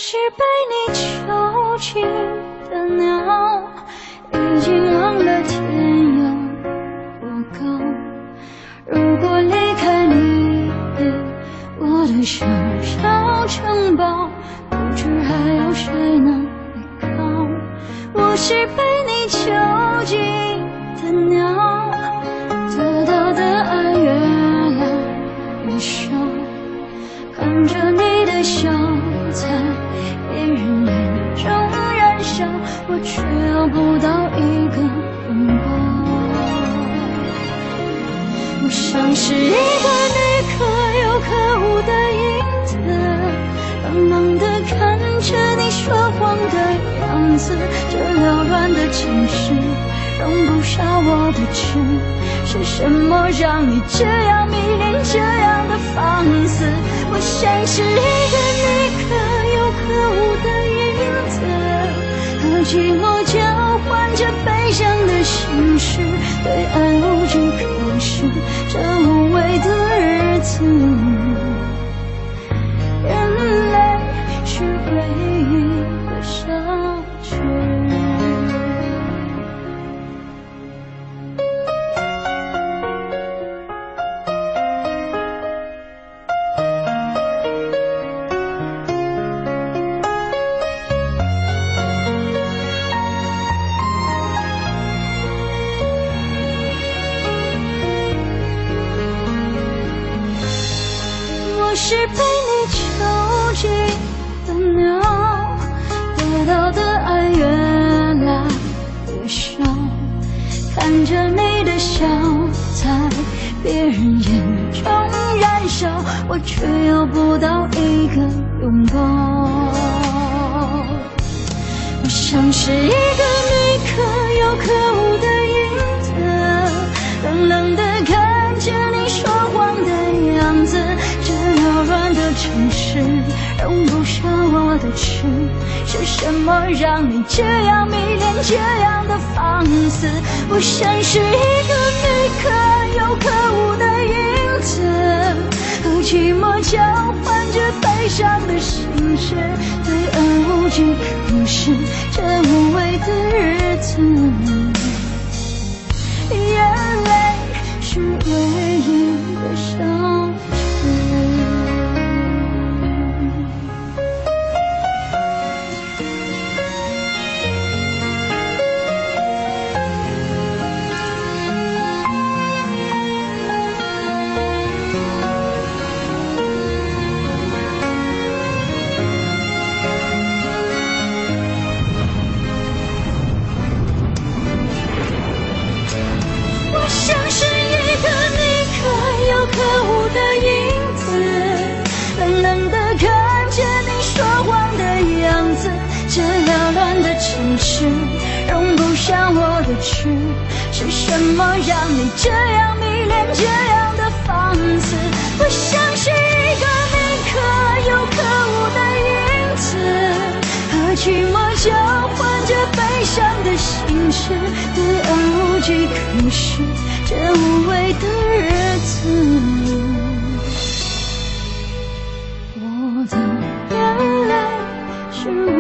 是被你囚禁的鸟，已经忘了天有多高。如果离开你，我的小小城堡，不知还有谁能依靠。我是被你囚禁的鸟，得到的爱越来越少，看着你的笑在别人眼中燃烧，我却要不到一个拥抱。我像是一个你可有可无的影子，冷冷地看着你说谎的样子，这缭乱的情绪容不下我的痴，是什么让你这样迷恋这样的放肆？我像是一个你可有可无的影子，和寂寞交换着悲伤的心事，对爱无计可施，这无味的日子，眼泪是唯一的奢侈。我是被你囚禁的鸟，得到的爱越来越少，看着你的笑在别人眼中燃烧，我却要不到一个拥抱。我像是一个你可有可无的影子，冷冷地看着你说谎的样子，这缭乱的城市容不下我的痴，是什么让你这样迷恋这样的放肆？我像是一个你可有可无的影子，和寂寞交换着悲伤的心事，对爱无计可施，这无味的日子，眼泪是唯一的奢侈。像是一个你可有可无的影子，冷冷地看着你说谎的样子，这缭乱的城市容不下我的痴，是什么让你这样迷恋这样的放肆？我像是一个你可有可无的影子，和寂寞交换着悲伤的心事，对爱无计可施，这无味的日子，我的眼泪是